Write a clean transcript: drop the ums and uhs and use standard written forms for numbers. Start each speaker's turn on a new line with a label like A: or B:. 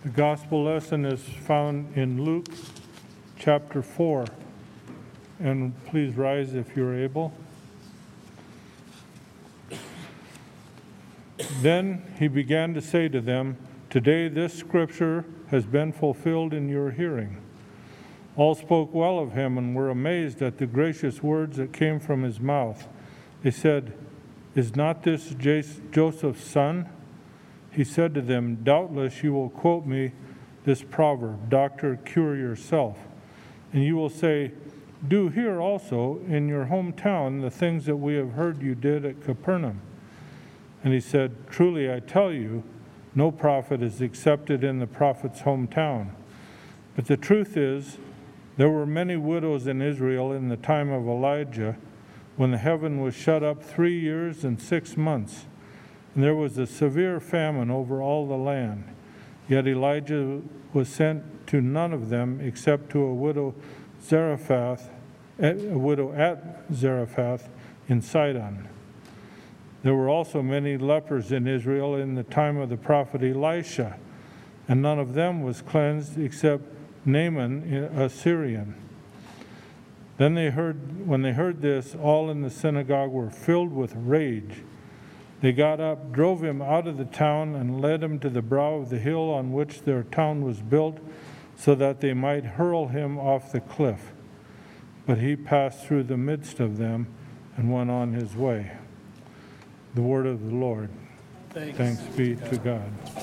A: The gospel lesson is found in Luke chapter 4. And please rise if you're able. Then he began to say to them, "Today this scripture has been fulfilled in your hearing." All spoke well of him and were amazed at the gracious words that came from his mouth. They said, "Is not this Joseph's son?" He said to them, "Doubtless you will quote me this proverb, 'Doctor, cure yourself.' And you will say, 'Do here also in your hometown the things that we have heard you did at Capernaum.'" And he said, "Truly I tell you, no prophet is accepted in the prophet's hometown. But the truth is, there were many widows in Israel in the time of Elijah, when the heaven was shut up 3 years and 6 months, and there was a severe famine over all the land. Yet Elijah was sent to none of them except to a widow at Zarephath in Sidon. There were also many lepers in Israel in the time of the prophet Elisha, and none of them was cleansed except Naaman, a Syrian." Then when they heard this, all in the synagogue were filled with rage. They got up, drove him out of the town, and led him to the brow of the hill on which their town was built, so that they might hurl him off the cliff. But he passed through the midst of them and went on his way. The word of the Lord. Thanks be to God.